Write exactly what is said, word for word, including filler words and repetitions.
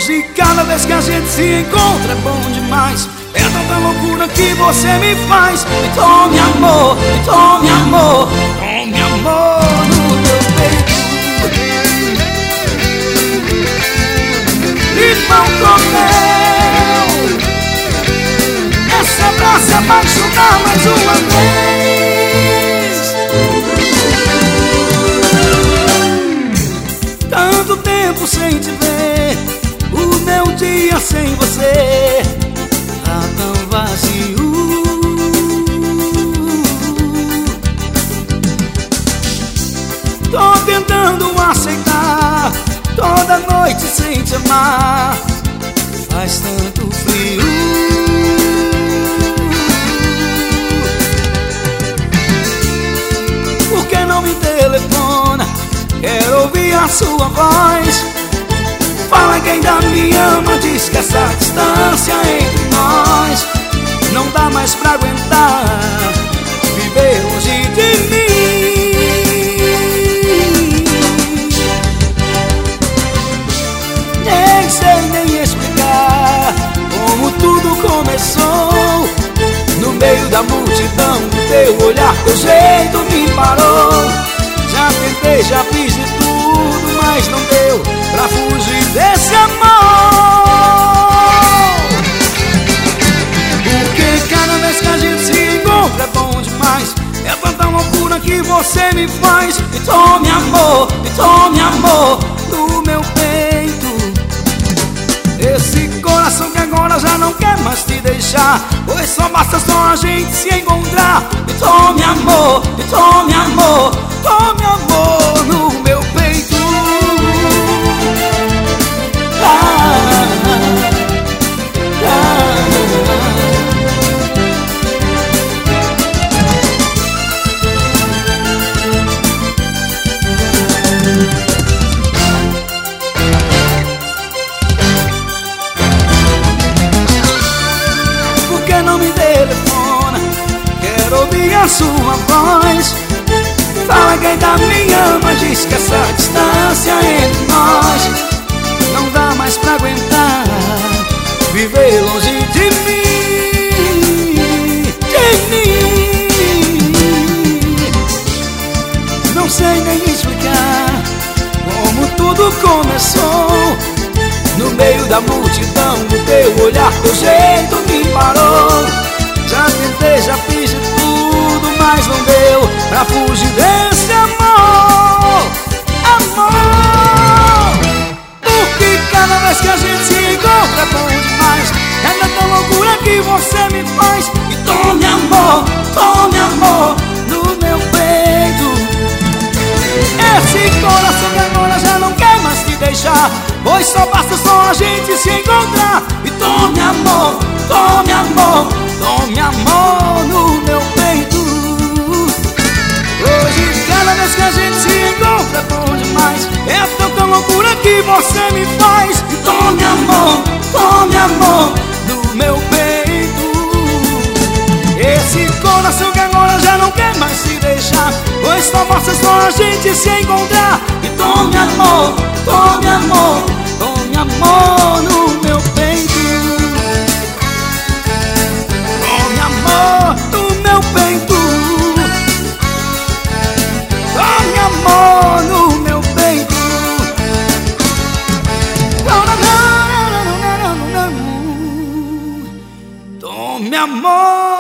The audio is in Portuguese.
Hoje cada vez que a gente se encontra é bom demais. É tanta loucura que você me faz. Me tome amor, me tome amor, tome amor no meu peito. Limão com mel, essa pra se apaixonar mais uma vez. Tanto tempo sem te ver, o meu dia sem você tá tão vazio. Tô tentando aceitar, toda noite sem te amar faz tanto frio. Por que não me telefona? Quero ouvir a sua voz. Fala que ainda me ama, diz que essa distância entre nós não dá mais pra aguentar viver longe de mim. Nem sei nem explicar como tudo começou. No meio da multidão, teu olhar, teu jeito me parou. Já tentei, já fiz de tudo, mas não deu pra fugir desse amor. Porque cada vez que a gente se encontra é bom demais. É tanta loucura que você me faz. Me tome amor, me tome amor no meu peito. Esse coração que agora já não quer mais te deixar, pois só basta só a gente se encontrar. Me tome amor, me tome amor, tome amor no meu peito. Ah, ah, Por que não me telefona? Quero ouvir a sua voz. Fala que ainda me ama, diz que essa distância entre nós não dá mais pra aguentar viver longe de mim, de mim. Não sei nem explicar como tudo começou. No meio da multidão, o teu olhar, teu jeito me parou. Já tentei, já fiz de tudo, mas não deu pra fugir desse amor, amor. Porque cada vez que a gente se encontra é bom demais. É tanta loucura que você me faz. E tome amor, tome amor no meu peito. Esse coração que agora já não quer mais te deixar, pois só basta só a gente se encontrar. E tome amor, tome amor, tome amor no meu peito. Hoje cada vez que a gente se encontra é bom demais. É tanta loucura que você me faz. E tome amor, tome amor no meu peito. Esse coração que agora já não quer mais se deixar, pois só basta só a gente se encontrar. E tome amor, tome amor, tome amor no meu peito. Tome amor no meu peito. Tome amor no meu peito. Tome amor.